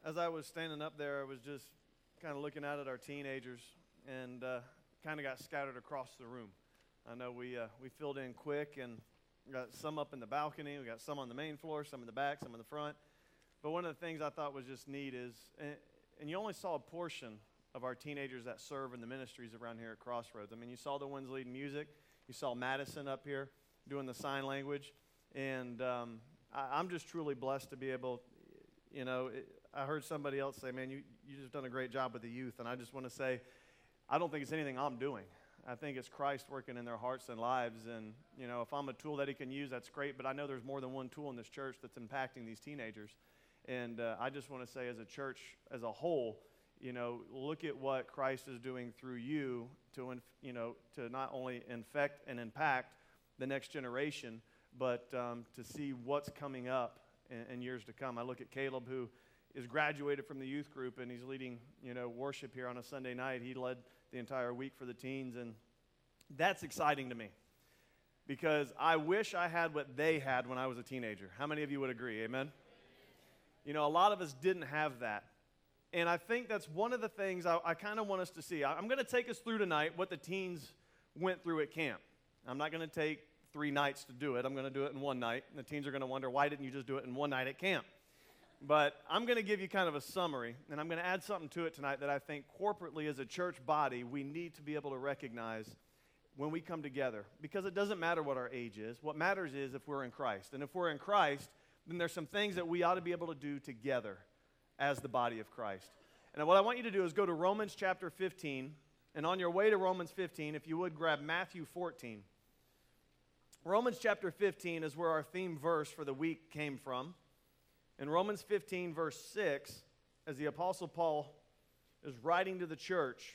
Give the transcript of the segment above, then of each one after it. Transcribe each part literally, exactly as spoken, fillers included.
as I was standing up there, I was just kind of looking out at our teenagers and uh, kind of got scattered across the room. I know we uh, we filled in quick and got some up in the balcony, we got some on the main floor, some in the back, some in the front. But one of the things I thought was just neat is, and, and you only saw a portion of our teenagers that serve in the ministries around here at Crossroads. I mean, you saw the ones leading music, you saw Madison up here doing the sign language, and um, I, I'm just truly blessed to be able, you know, it, I heard somebody else say, man, you, you just done a great job with the youth, and I just want to say, I don't think it's anything I'm doing. I think it's Christ working in their hearts and lives, and, you know, if I'm a tool that he can use, that's great, but I know there's more than one tool in this church that's impacting these teenagers, and uh, I just want to say as a church as a whole, you know, look at what Christ is doing through you to, inf- you know, to not only infect and impact the next generation, but um, to see what's coming up in, in years to come. I look at Caleb, who is graduated from the youth group, and he's leading, you know, worship here on a Sunday night. He led the entire week for the teens, and that's exciting to me because I wish I had what they had when I was a teenager. How many of you would agree? Amen? You know, a lot of us didn't have that. And I think that's one of the things I, I kind of want us to see. I, I'm going to take us through tonight what the teens went through at camp. I'm not going to take three nights to do it. I'm going to do it in one night. And the teens are going to wonder, why didn't you just do it in one night at camp? But I'm going to give you kind of a summary, and I'm going to add something to it tonight that I think corporately as a church body we need to be able to recognize when we come together. Because it doesn't matter what our age is. What matters is if we're in Christ. And if we're in Christ, then there's some things that we ought to be able to do together as the body of Christ. And what I want you to do is go to Romans chapter fifteen, and on your way to Romans fifteen, if you would, grab Matthew fourteen. Romans chapter fifteen is where our theme verse for the week came from. In Romans fifteen, verse six, as the Apostle Paul is writing to the church,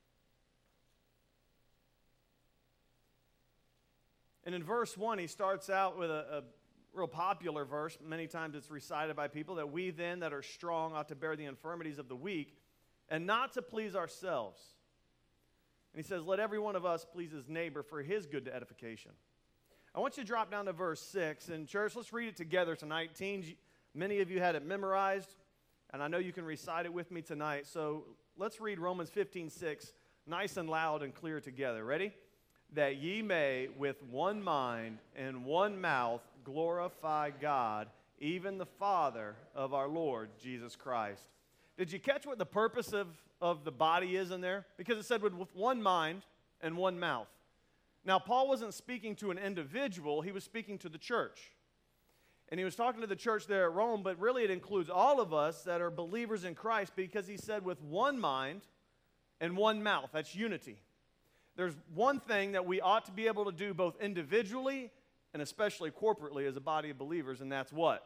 and in verse one, he starts out with a, a real popular verse. Many times it's recited by people, that we then that are strong ought to bear the infirmities of the weak and not to please ourselves. And he says, let every one of us please his neighbor for his good edification. I want you to drop down to verse six. And church, let's read it together tonight. Teens, many of you had it memorized, and I know you can recite it with me tonight. So let's read Romans fifteen six nice and loud and clear together. Ready? That ye may with one mind and one mouth glorify God, even the Father of our Lord Jesus Christ. Did you catch what the purpose of, of the body is in there? Because it said with, with one mind and one mouth. Now, Paul wasn't speaking to an individual, he was speaking to the church. And he was talking to the church there at Rome, but really it includes all of us that are believers in Christ, because he said with one mind and one mouth. That's unity. There's one thing that we ought to be able to do both individually and especially corporately as a body of believers, and that's what?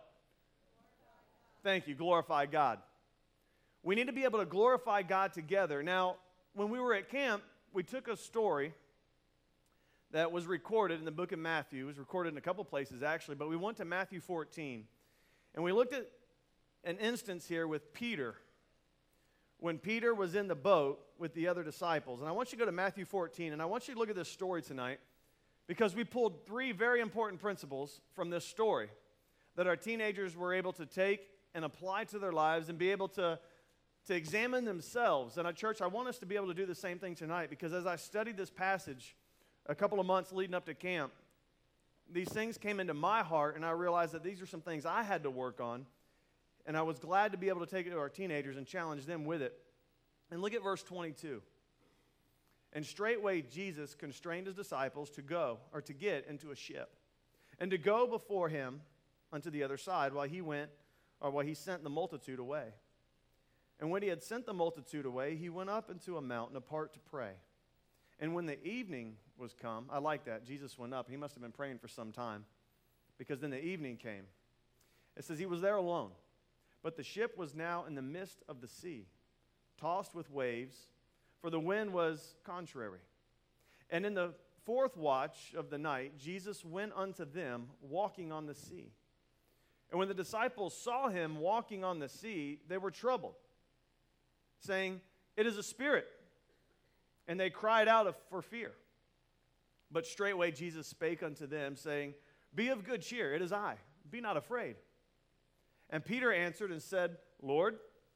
Thank you, glorify God. We need to be able to glorify God together. Now, when we were at camp, we took a story that was recorded in the book of Matthew. It was recorded in a couple places, actually, but we went to Matthew fourteen, and we looked at an instance here with Peter, when Peter was in the boat with the other disciples. And I want you to go to Matthew fourteen, and I want you to look at this story tonight, because we pulled three very important principles from this story that our teenagers were able to take and apply to their lives and be able to, to examine themselves. And at church, I want us to be able to do the same thing tonight, because as I studied this passage a couple of months leading up to camp, these things came into my heart, and I realized that these are some things I had to work on, and I was glad to be able to take it to our teenagers and challenge them with it. And look at verse twenty-two. And straightway Jesus constrained his disciples to go, or to get into a ship, and to go before him unto the other side, while he went, or while he sent the multitude away. And when he had sent the multitude away, he went up into a mountain apart to pray. And when the evening was come, I like that, Jesus went up. He must have been praying for some time, because then the evening came. It says he was there alone, but the ship was now in the midst of the sea, tossed with waves, for the wind was contrary. And in the fourth watch of the night, Jesus went unto them, walking on the sea. And when the disciples saw him walking on the sea, they were troubled, saying, it is a spirit. And they cried out of, for fear. But straightway Jesus spake unto them, saying, be of good cheer, it is I, be not afraid. And Peter answered and said, Lord,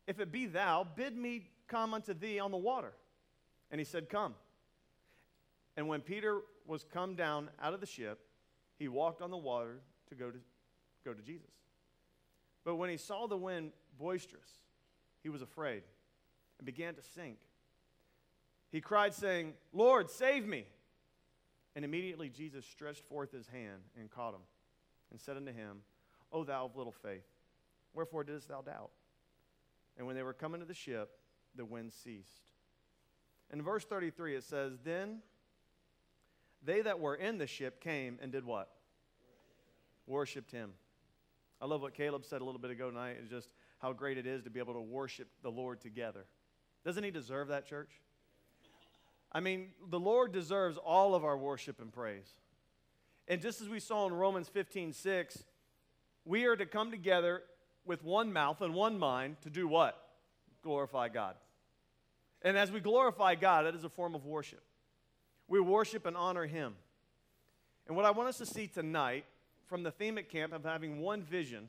if it be thou, bid me come unto thee on the water. And he said, come. And when Peter was come down out of the ship, he walked on the water to go to, go to Jesus. But when he saw the wind boisterous, he was afraid and began to sink. He cried, saying, Lord, save me. And immediately Jesus stretched forth his hand and caught him and said unto him, O thou of little faith, wherefore didst thou doubt? And when they were come into the ship, the wind ceased. In verse thirty-three it says, Then they that were in the ship came and did what? Worshipped him. I love what Caleb said a little bit ago tonight, is just how great it is to be able to worship the Lord together. Doesn't he deserve that, church? I mean, the Lord deserves all of our worship and praise. And just as we saw in Romans fifteen six, we are to come together with one mouth and one mind to do what? Glorify God. And as we glorify God, that is a form of worship. We worship and honor him. And what I want us to see tonight from the theme at camp of having one vision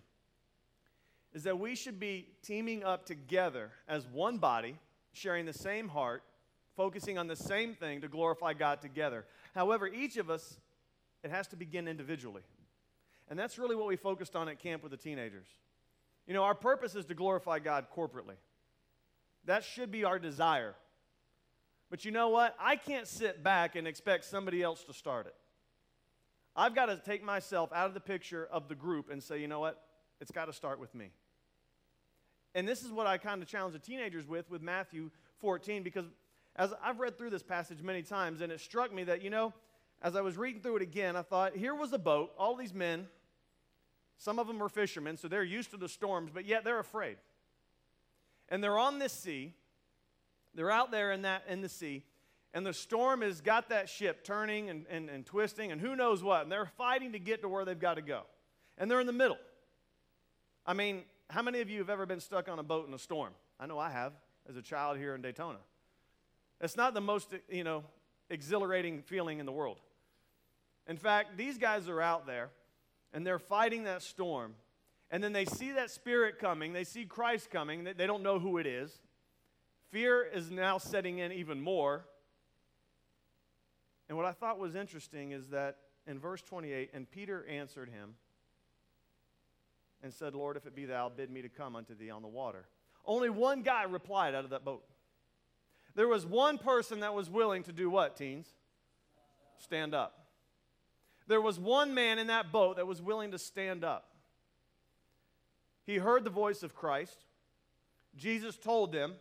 is that we should be teaming up together as one body, sharing the same heart, focusing on the same thing to glorify God together. However, each of us, it has to begin individually. And that's really what we focused on at camp with the teenagers. You know, our purpose is to glorify God corporately. That should be our desire. But you know what? I can't sit back and expect somebody else to start it. I've got to take myself out of the picture of the group and say, you know what? It's got to start with me. And this is what I kind of challenge the teenagers with, with Matthew fourteen, because as I've read through this passage many times, and it struck me that, you know, as I was reading through it again, I thought, here was a boat, all these men, some of them are fishermen, so they're used to the storms, but yet they're afraid. And they're on this sea, they're out there in, that, in the sea, and the storm has got that ship turning and, and, and twisting and who knows what, and they're fighting to get to where they've got to go. And they're in the middle. I mean, how many of you have ever been stuck on a boat in a storm? I know I have, as a child here in Daytona. It's not the most, you know, exhilarating feeling in the world. In fact, these guys are out there, and they're fighting that storm, and then they see that Spirit coming, they see Christ coming, they don't know who it is. Fear is now setting in even more. And what I thought was interesting is that in verse twenty-eight, and Peter answered him and said, Lord, if it be thou, bid me to come unto thee on the water. Only one guy replied out of that boat. There was one person that was willing to do what, teens? Stand up. There was one man in that boat that was willing to stand up. He heard the voice of Christ. Jesus told them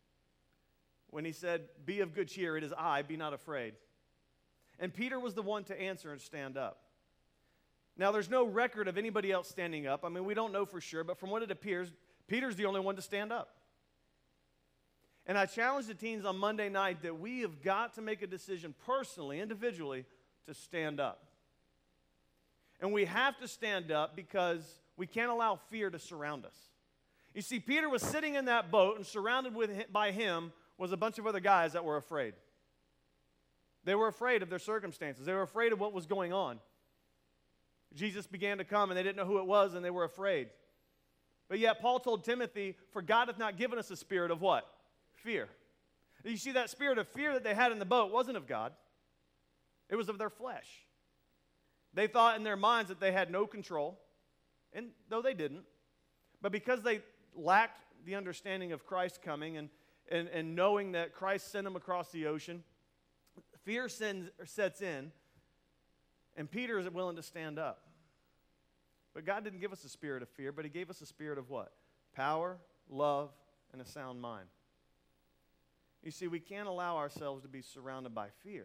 when he said, be of good cheer, it is I, be not afraid. And Peter was the one to answer and stand up. Now, there's no record of anybody else standing up. I mean, we don't know for sure, but from what it appears, Peter's the only one to stand up. And I challenged the teens on Monday night that we have got to make a decision personally, individually, to stand up. And we have to stand up because we can't allow fear to surround us. You see, Peter was sitting in that boat, and surrounded with him, by him was a bunch of other guys that were afraid. They were afraid of their circumstances. They were afraid of what was going on. Jesus began to come, and they didn't know who it was, and they were afraid. But yet Paul told Timothy, for God hath not given us a spirit of what? Fear. You see, that spirit of fear that they had in the boat wasn't of God. It was of their flesh. They thought in their minds that they had no control, and though they didn't. But because they lacked the understanding of Christ coming and, and, and knowing that Christ sent them across the ocean, fear sends, sets in, and Peter is willing to stand up. But God didn't give us a spirit of fear, but he gave us a spirit of what? Power, love, and a sound mind. You see, we can't allow ourselves to be surrounded by fear.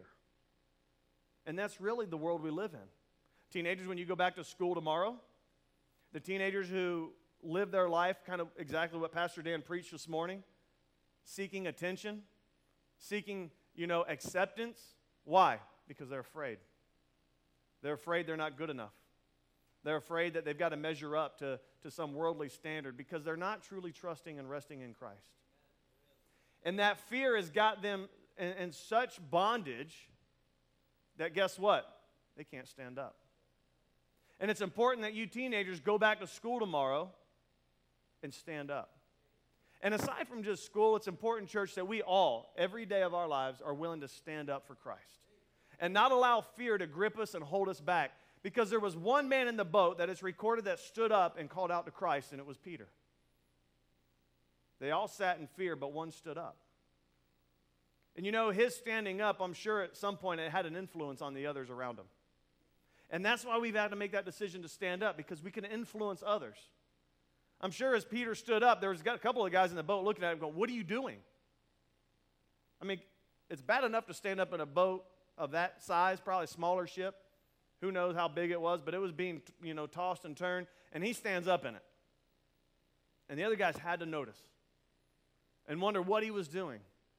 And that's really the world we live in. Teenagers, when you go back to school tomorrow, the teenagers who live their life kind of exactly what Pastor Dan preached this morning, seeking attention, seeking, you know, acceptance. Why? Because they're afraid. They're afraid they're not good enough. They're afraid that they've got to measure up to, to some worldly standard because they're not truly trusting and resting in Christ. And that fear has got them in, in such bondage that guess what? They can't stand up. And it's important that you teenagers go back to school tomorrow and stand up. And aside from just school, it's important, church, that we all, every day of our lives, are willing to stand up for Christ and not allow fear to grip us and hold us back. Because there was one man in the boat that is recorded that stood up and called out to Christ, and it was Peter. They all sat in fear, but one stood up. And you know, his standing up, I'm sure at some point it had an influence on the others around him. And that's why we've had to make that decision to stand up, because we can influence others. I'm sure as Peter stood up, there was a couple of guys in the boat looking at him going, "What are you doing?" I mean, it's bad enough to stand up in a boat of that size, probably a smaller ship. Who knows how big it was, but it was being, you know, tossed and turned, and he stands up in it. And the other guys had to notice and wonder what he was doing.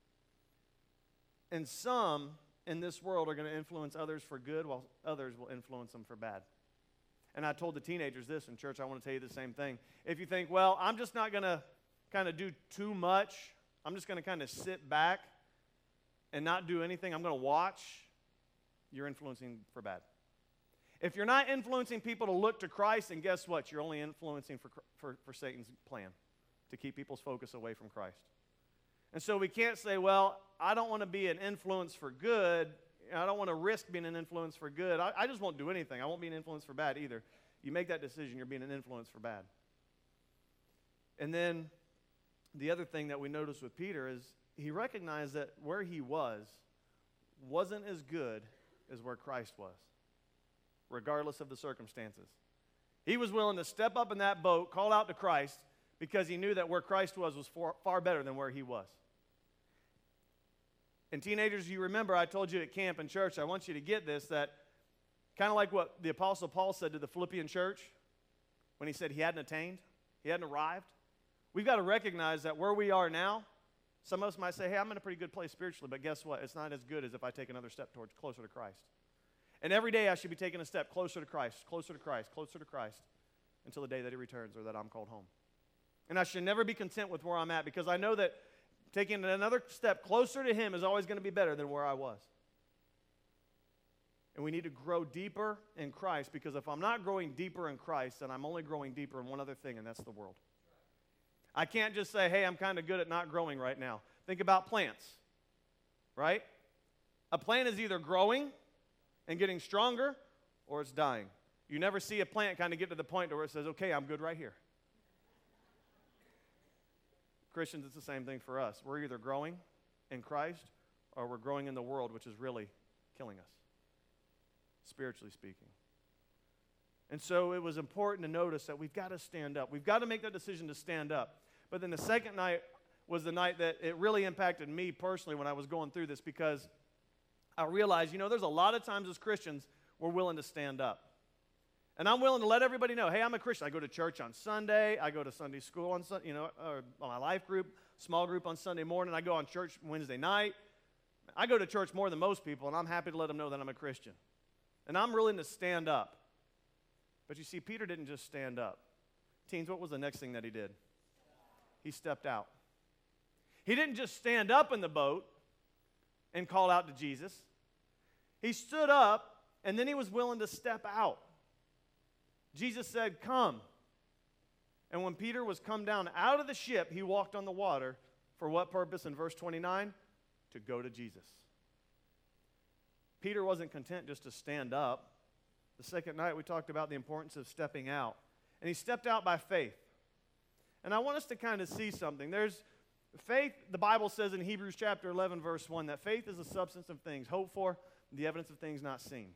And some in this world are going to influence others for good, while others will influence them for bad. And I told the teenagers this in church. I want to tell you the same thing. If you think, well, I'm just not going to kind of do too much, I'm just going to kind of sit back and not do anything, I'm going to watch, you're influencing for bad. If you're not influencing people to look to Christ, then guess what? You're only influencing for, for, for Satan's plan to keep people's focus away from Christ. And so we can't say, well, I don't want to be an influence for good. I don't want to risk being an influence for good. I, I just won't do anything. I won't be an influence for bad either. You make that decision, you're being an influence for bad. And then the other thing that we notice with Peter is he recognized that where he was wasn't as good as where Christ was, regardless of the circumstances. He was willing to step up in that boat, call out to Christ, because he knew that where Christ was was far, far better than where he was. And teenagers, you remember I told you at camp and church, I want you to get this, that kind of like what the Apostle Paul said to the Philippian church when he said he hadn't attained, he hadn't arrived. We've got to recognize that where we are now, some of us might say, hey, I'm in a pretty good place spiritually, but guess what? It's not as good as if I take another step towards closer to Christ. And every day I should be taking a step closer to Christ, closer to Christ, closer to Christ, until the day that he returns or that I'm called home. And I should never be content with where I'm at, because I know that taking another step closer to him is always going to be better than where I was. And we need to grow deeper in Christ, because if I'm not growing deeper in Christ, then I'm only growing deeper in one other thing, and that's the world. I can't just say, hey, I'm kind of good at not growing right now. Think about plants, right? A plant is either growing and getting stronger, or it's dying. You never see a plant kind of get to the point where it says, okay, I'm good right here. Christians, it's the same thing for us. We're either growing in Christ, or we're growing in the world, which is really killing us, spiritually speaking. And so it was important to notice that we've got to stand up. We've got to make that decision to stand up. But then the second night was the night that it really impacted me personally when I was going through this, because I realized, you know, there's a lot of times as Christians we're willing to stand up. And I'm willing to let everybody know, hey, I'm a Christian. I go to church on Sunday. I go to Sunday school on Sunday, you know, or my life group, small group on Sunday morning. I go on church Wednesday night. I go to church more than most people, and I'm happy to let them know that I'm a Christian. And I'm willing to stand up. But you see, Peter didn't just stand up. Teens, what was the next thing that he did? He stepped out. He didn't just stand up in the boat and call out to Jesus. He stood up, and then he was willing to step out. Jesus said, come. And when Peter was come down out of the ship, he walked on the water. For what purpose? In verse twenty-nine, to go to Jesus. Peter wasn't content just to stand up. The second night we talked about the importance of stepping out. And he stepped out by faith. And I want us to kind of see something. There's faith, the Bible says in Hebrews chapter eleven, verse one, that faith is the substance of things hoped for, the evidence of things not seen.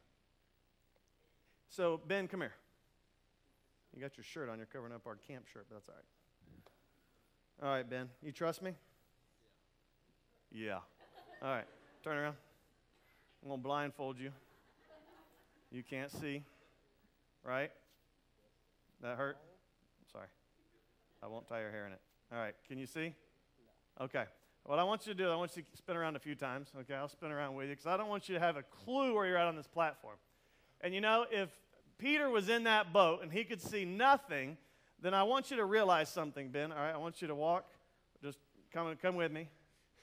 So, Ben, come here. You got your shirt on. You're covering up our camp shirt, but that's all right. All right, Ben. You trust me? Yeah. All right. Turn around. I'm going to blindfold you. You can't see, right? That hurt? Sorry. I won't tie your hair in it. All right. Can you see? Okay. What I want you to do, I want you to spin around a few times. Okay, I'll spin around with you, because I don't want you to have a clue where you're at on this platform. And you know, if Peter was in that boat and he could see nothing, then I want you to realize something, Ben. All right, I want you to walk. Just come, come with me.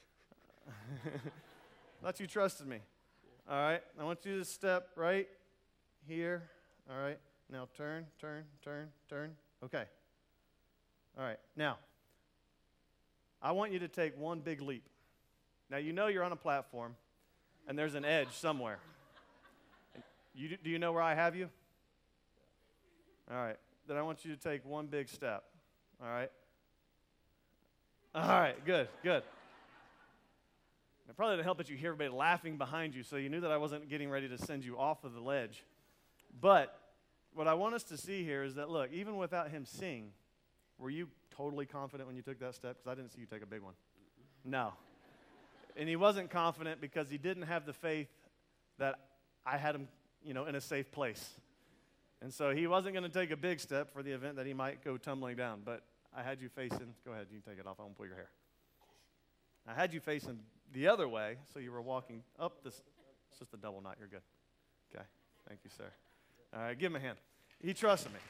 Thought you trusted me. All right, I want you to step right here. All right, now turn, turn, turn, turn. Okay. All right, now, I want you to take one big leap. Now, you know you're on a platform, and there's an edge somewhere. You, do you know where I have you? All right. Then I want you to take one big step. All right? All right, good, good. It probably didn't help that you hear everybody laughing behind you, so you knew that I wasn't getting ready to send you off of the ledge. But what I want us to see here is that, look, even without him seeing, were you totally confident when you took that step? Because I didn't see you take a big one. No. And he wasn't confident because he didn't have the faith that I had him, you know, in a safe place. And so he wasn't going to take a big step for the event that he might go tumbling down. But I had you facing, go ahead, you can take it off. I won't pull your hair. I had you facing the other way, so you were walking up this. It's just a double knot. You're good. Okay. Thank you, sir. All right, give him a hand. He trusted me.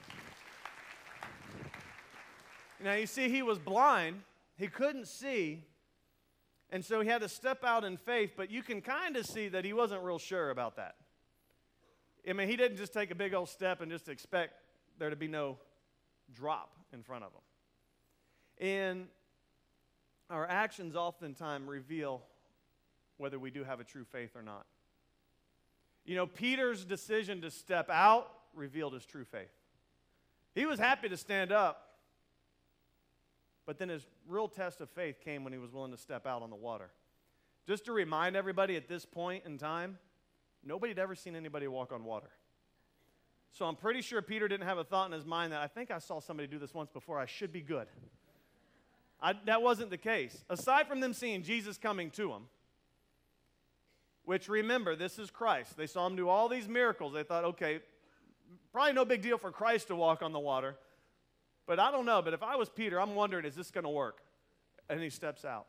Now, you see, he was blind. He couldn't see. And so he had to step out in faith, but you can kind of see that he wasn't real sure about that. I mean, he didn't just take a big old step and just expect there to be no drop in front of him. And our actions oftentimes reveal whether we do have a true faith or not. You know, Peter's decision to step out revealed his true faith. He was happy to stand up, but then his real test of faith came when he was willing to step out on the water. Just to remind everybody at this point in time, nobody had ever seen anybody walk on water. So I'm pretty sure Peter didn't have a thought in his mind that I think I saw somebody do this once before, I should be good. I, that wasn't the case. Aside from them seeing Jesus coming to them, which remember, this is Christ. They saw him do all these miracles. They thought, okay, probably no big deal for Christ to walk on the water. But I don't know, but if I was Peter, I'm wondering, is this going to work? And he steps out.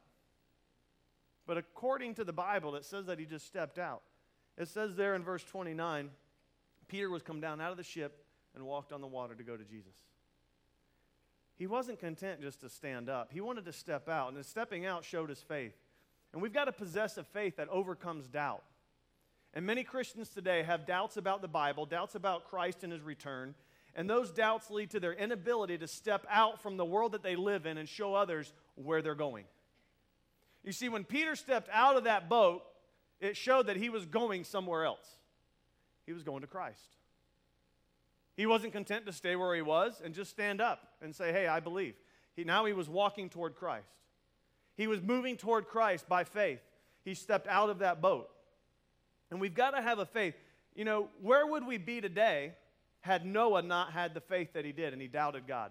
But according to the Bible, it says that he just stepped out. It says there in verse twenty-nine, Peter was come down out of the ship and walked on the water to go to Jesus. He wasn't content just to stand up. He wanted to step out, and his stepping out showed his faith. And we've got to possess a faith that overcomes doubt. And many Christians today have doubts about the Bible, doubts about Christ and his return, and those doubts lead to their inability to step out from the world that they live in and show others where they're going. You see, when Peter stepped out of that boat, it showed that he was going somewhere else. He was going to Christ. He wasn't content to stay where he was and just stand up and say, hey, I believe. He, now he was walking toward Christ. He was moving toward Christ by faith. He stepped out of that boat. And we've got to have a faith. You know, where would we be today had Noah not had the faith that he did and he doubted God?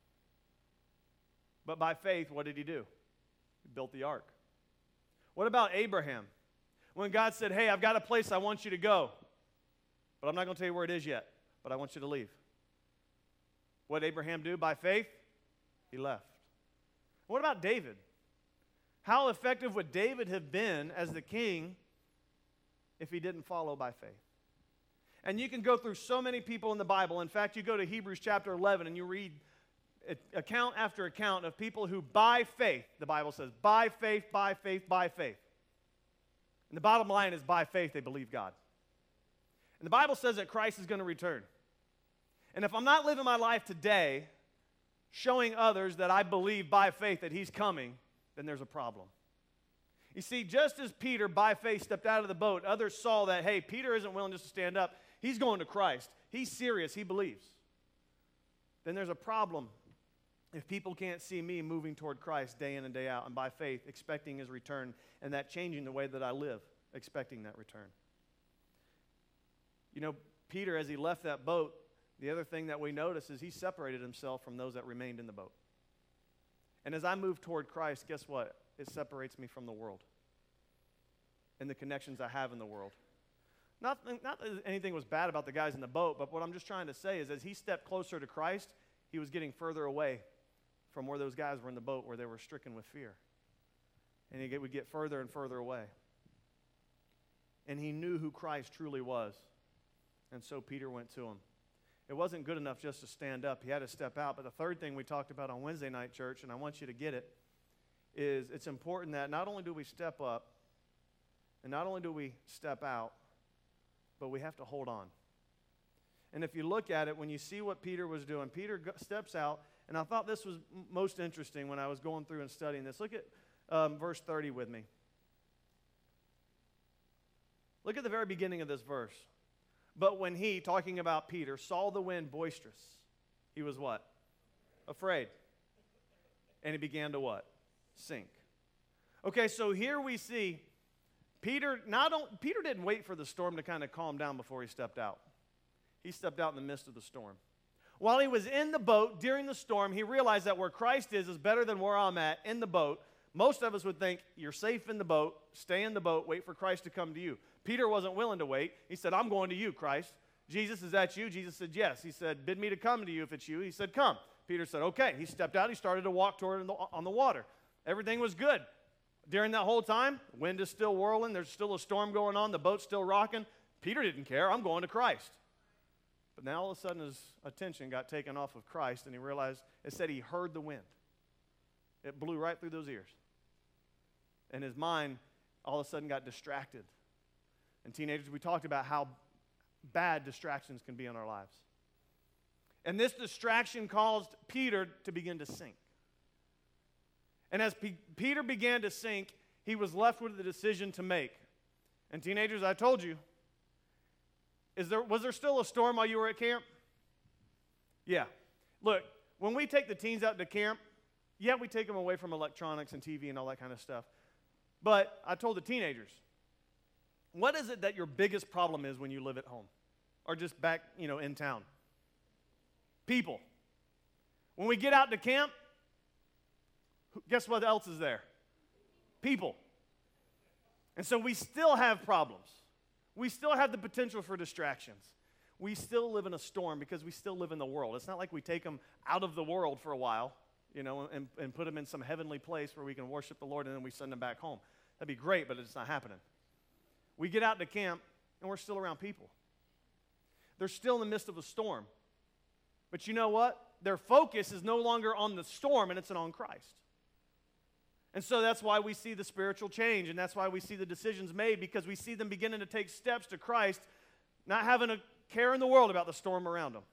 But by faith, what did he do? He built the ark. What about Abraham? When God said, hey, I've got a place I want you to go, but I'm not going to tell you where it is yet, but I want you to leave. What did Abraham do? By faith, he left. What about David? How effective would David have been as the king if he didn't follow by faith? And you can go through so many people in the Bible. In fact, you go to Hebrews chapter eleven and you read account after account of people who by faith, the Bible says, by faith, by faith, by faith. And the bottom line is by faith they believe God. And the Bible says that Christ is going to return. And if I'm not living my life today showing others that I believe by faith that he's coming, then there's a problem. You see, just as Peter by faith stepped out of the boat, others saw that, hey, Peter isn't willing just to stand up. He's going to Christ. He's serious. He believes. Then there's a problem if people can't see me moving toward Christ day in and day out and by faith expecting his return and that changing the way that I live, expecting that return. You know, Peter, as he left that boat, the other thing that we notice is he separated himself from those that remained in the boat. And as I move toward Christ, guess what? It separates me from the world and the connections I have in the world. Not, not that anything was bad about the guys in the boat, but what I'm just trying to say is as he stepped closer to Christ, he was getting further away from where those guys were in the boat where they were stricken with fear. And he would get further and further away. And he knew who Christ truly was. And so Peter went to him. It wasn't good enough just to stand up. He had to step out. But the third thing we talked about on Wednesday night, church, and I want you to get it, is it's important that not only do we step up, and not only do we step out, but we have to hold on. And if you look at it, when you see what Peter was doing, Peter go- steps out, And I thought this was m- most interesting when I was going through and studying this. Look at um, verse thirty with me. Look at the very beginning of this verse. But when he, talking about Peter, saw the wind boisterous, he was what? Afraid. And he began to what? Sink. Okay, so here we see Peter, not on, Peter didn't wait for the storm to kind of calm down before he stepped out. He stepped out in the midst of the storm. While he was in the boat during the storm, he realized that where Christ is is better than where I'm at in the boat. Most of us would think, you're safe in the boat, stay in the boat, wait for Christ to come to you. Peter wasn't willing to wait. He said, I'm going to you, Christ. Jesus, is that you? Jesus said, yes. He said, bid me to come to you if it's you. He said, come. Peter said, okay. He stepped out. He started to walk toward the, on the water. Everything was good. During that whole time, the wind is still whirling. There's still a storm going on. The boat's still rocking. Peter didn't care. I'm going to Christ. But now all of a sudden his attention got taken off of Christ, and he realized, it said he heard the wind. It blew right through those ears. And his mind all of a sudden got distracted. And teenagers, we talked about how bad distractions can be in our lives. And this distraction caused Peter to begin to sink. And as P- Peter began to sink, he was left with a decision to make. And teenagers, I told you, is there, was there still a storm while you were at camp? Yeah. Look, when we take the teens out to camp, yeah, we take them away from electronics and T V and all that kind of stuff. But I told the teenagers, what is it that your biggest problem is when you live at home? Or just back, you know, in town? People. When we get out to camp, guess what else is there? People. And so we still have problems. We still have the potential for distractions. We still live in a storm because we still live in the world. It's not like we take them out of the world for a while, you know, and, and put them in some heavenly place where we can worship the Lord and then we send them back home. That'd be great, but it's not happening. We get out to camp and we're still around people. They're still in the midst of a storm. But you know what? Their focus is no longer on the storm, and it's on Christ. And so that's why we see the spiritual change, and that's why we see the decisions made, because we see them beginning to take steps to Christ, not having a care in the world about the storm around them.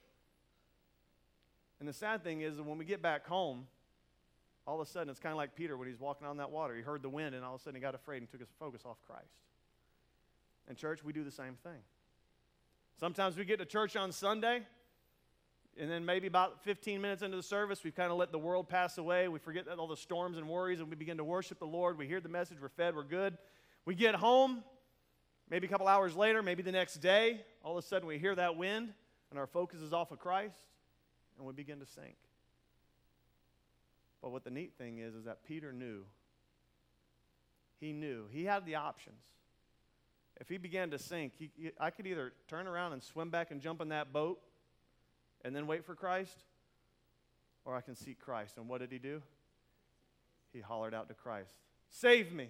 And the sad thing is that when we get back home, all of a sudden it's kind of like Peter when he's walking on that water. He heard the wind, and all of a sudden he got afraid and took his focus off Christ. In church, we do the same thing. Sometimes we get to church on Sunday, and then maybe about fifteen minutes into the service, we've kind of let the world pass away. We forget all the storms and worries, and we begin to worship the Lord. We hear the message, we're fed, we're good. We get home, maybe a couple hours later, maybe the next day, all of a sudden we hear that wind, and our focus is off of Christ, and we begin to sink. But what the neat thing is, is that Peter knew. He knew. He had the options. If he began to sink, he, he, I could either turn around and swim back and jump in that boat and then wait for Christ, or I can seek Christ. And what did he do? He hollered out to Christ, save me.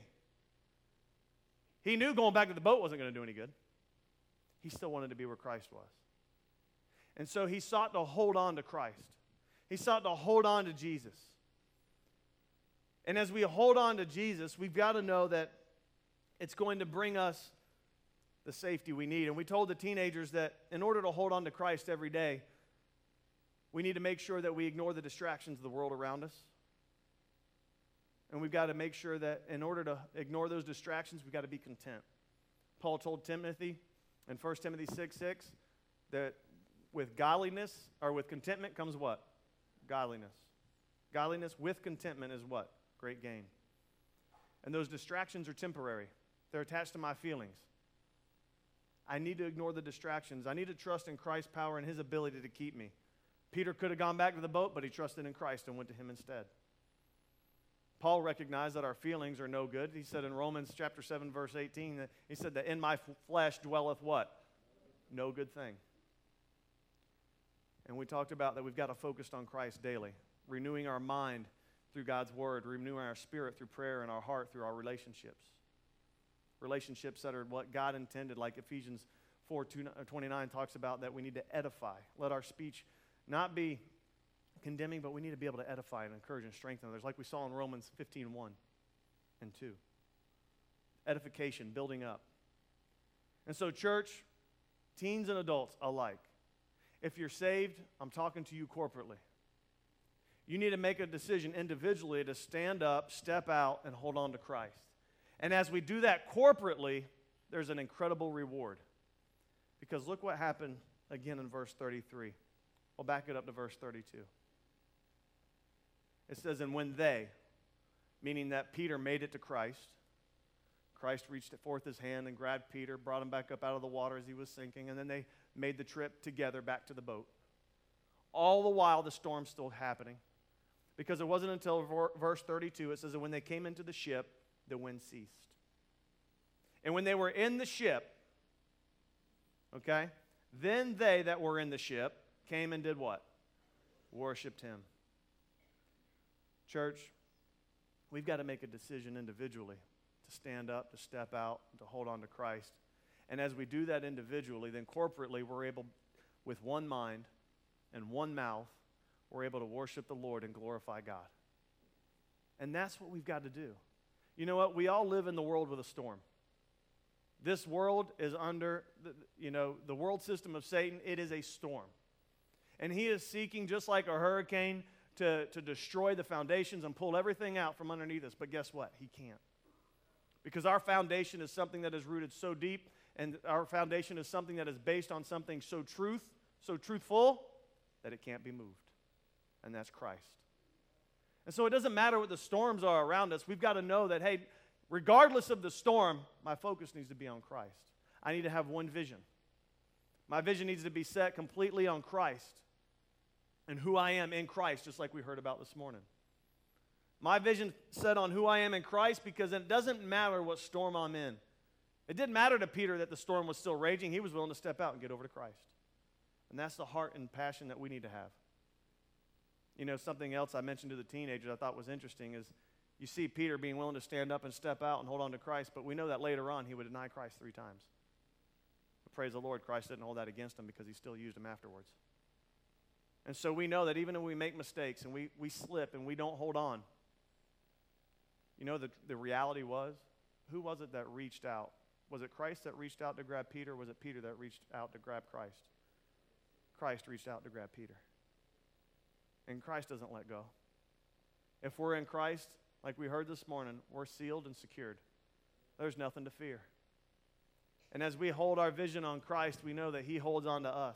He knew going back to the boat wasn't going to do any good. He still wanted to be where Christ was. And so he sought to hold on to Christ. He sought to hold on to Jesus. And as we hold on to Jesus, we've got to know that it's going to bring us the safety we need. And we told the teenagers that in order to hold on to Christ every day, we need to make sure that we ignore the distractions of the world around us. And we've got to make sure that in order to ignore those distractions, we've got to be content. Paul told Timothy in First Timothy six six that with godliness, or with contentment comes what? Godliness. Godliness with contentment is what? Great gain. And those distractions are temporary. They're attached to my feelings. I need to ignore the distractions. I need to trust in Christ's power and his ability to keep me. Peter could have gone back to the boat, but he trusted in Christ and went to him instead. Paul recognized that our feelings are no good. He said in Romans chapter seven, verse eighteen, that he said that in my flesh dwelleth what? No good thing. And we talked about that we've got to focus on Christ daily, renewing our mind through God's word, renewing our spirit through prayer, and our heart through our relationships. Relationships that are what God intended, like Ephesians four twenty-nine talks about, that we need to edify. Let our speech not be condemning, but we need to be able to edify and encourage and strengthen others, like we saw in Romans fifteen one and two. Edification, building up. And so, church, teens and adults alike, if you're saved, I'm talking to you corporately. You need to make a decision individually to stand up, step out, and hold on to Christ. And as we do that corporately, there's an incredible reward. Because look what happened again in verse thirty-three. We'll back it up to verse thirty-two. It says, and when they, meaning that Peter made it to Christ, Christ reached forth his hand and grabbed Peter, brought him back up out of the water as he was sinking, and then they made the trip together back to the boat. All the while, the storm's still happening. Because it wasn't until verse thirty-two, it says that when they came into the ship, the wind ceased. And when they were in the ship, okay, then they that were in the ship came and did what? Worshipped him. Church, we've got to make a decision individually to stand up, to step out, to hold on to Christ. And as we do that individually, then corporately we're able, with one mind and one mouth, we're able to worship the Lord and glorify God. And that's what we've got to do. You know what? We all live in the world with a storm. This world is under, the, you know, the world system of Satan. It is a storm. And he is seeking, just like a hurricane, to, to destroy the foundations and pull everything out from underneath us. But guess what? He can't. Because our foundation is something that is rooted so deep, and our foundation is something that is based on something so truth, so truthful, that it can't be moved. And that's Christ. And so it doesn't matter what the storms are around us. We've got to know that, hey, regardless of the storm, my focus needs to be on Christ. I need to have one vision. My vision needs to be set completely on Christ and who I am in Christ, just like we heard about this morning. My vision set on who I am in Christ, because it doesn't matter what storm I'm in. It didn't matter to Peter that the storm was still raging. He was willing to step out and get over to Christ. And that's the heart and passion that we need to have. You know, something else I mentioned to the teenagers I thought was interesting is you see Peter being willing to stand up and step out and hold on to Christ, but we know that later on he would deny Christ three times. But praise the Lord, Christ didn't hold that against him because he still used him afterwards. And so we know that even when we make mistakes and we, we slip and we don't hold on, you know, the, the reality was, who was it that reached out? Was it Christ that reached out to grab Peter, or was it Peter that reached out to grab Christ? Christ reached out to grab Peter. And Christ doesn't let go. If we're in Christ, like we heard this morning, we're sealed and secured. There's nothing to fear. And as we hold our vision on Christ, we know that he holds on to us.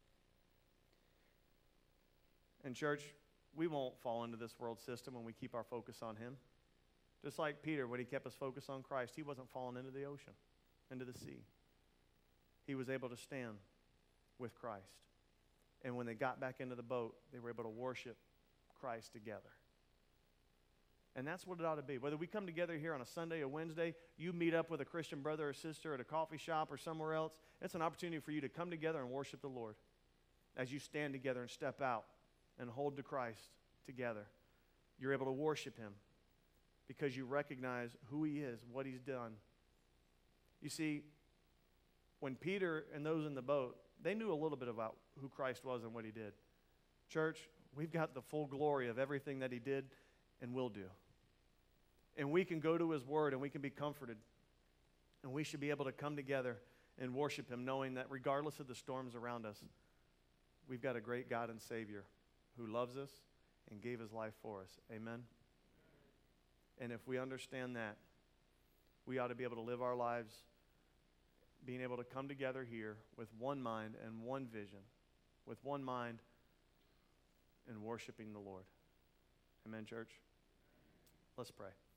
And church, we won't fall into this world system when we keep our focus on him. Just like Peter, when he kept his focus on Christ, he wasn't falling into the ocean, into the sea. He was able to stand with Christ. And when they got back into the boat, they were able to worship Christ together. And that's what it ought to be. Whether we come together here on a Sunday or Wednesday, you meet up with a Christian brother or sister at a coffee shop or somewhere else, it's an opportunity for you to come together and worship the Lord as you stand together and step out and hold to Christ together. You're able to worship him because you recognize who he is, what he's done. You see, when Peter and those in the boat, they knew a little bit about who Christ was and what he did. Church, we've got the full glory of everything that he did and will do. And we can go to his word and we can be comforted. And we should be able to come together and worship him, knowing that regardless of the storms around us, we've got a great God and Savior who loves us and gave his life for us. Amen? And if we understand that, we ought to be able to live our lives being able to come together here with one mind and one vision, with one mind and worshiping the Lord. Amen, church? Let's pray.